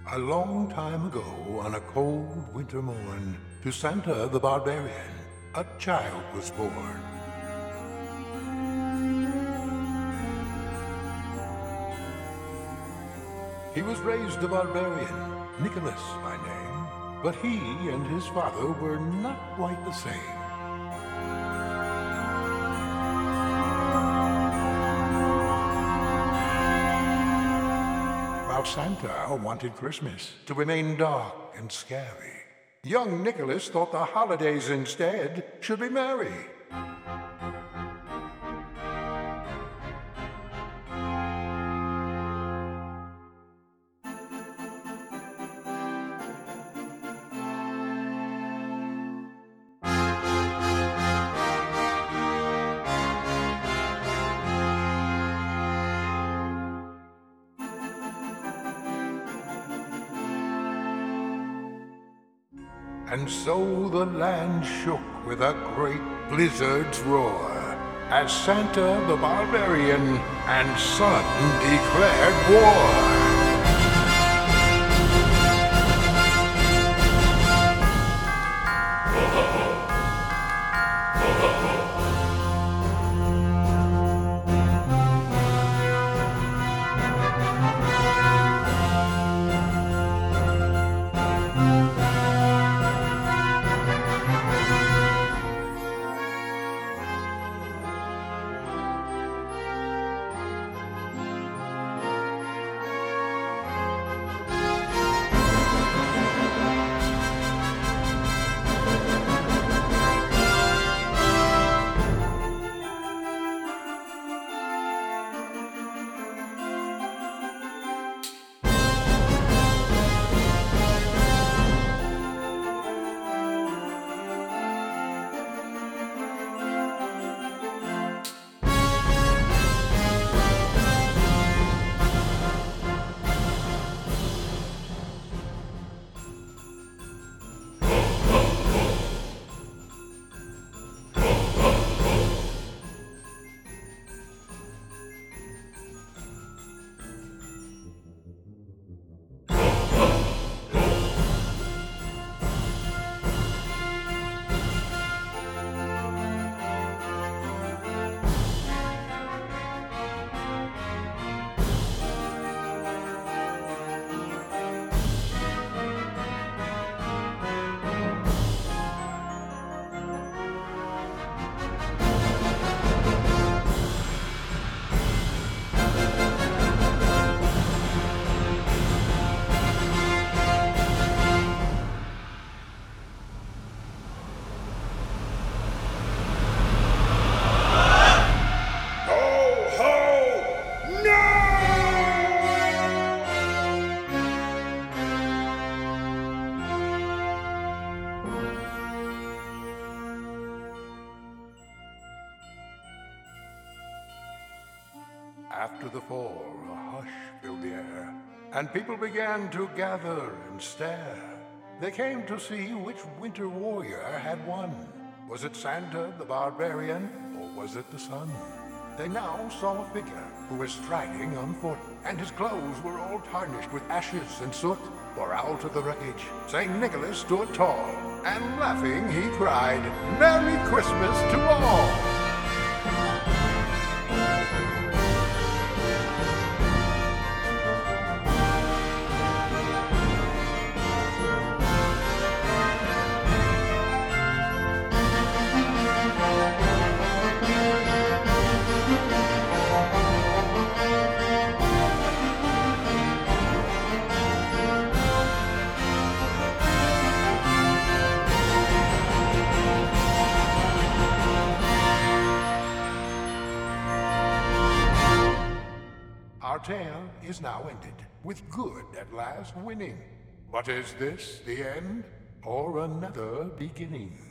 A long time ago, on a cold winter morn, to Santa the Barbarian, a child was born. He was raised a barbarian, Nicholas by name, but he and his father were not quite the same. While Santa wanted Christmas to remain dark and scary, young Nicholas thought the holidays instead should be merry. And so the land shook with a great blizzard's roar, as Santa the Barbarian and Sun declared war. After the fall, a hush filled the air, and people began to gather and stare. They came to see which winter warrior had won. Was it Santa the Barbarian, or was it the Sun? They now saw a figure who was striding on foot, and his clothes were all tarnished with ashes and soot. For out of the wreckage, St. Nicholas stood tall, and laughing he cried, "Merry Christmas to all!" Our tale is now ended, with good at last winning. But is this the end, or another beginning?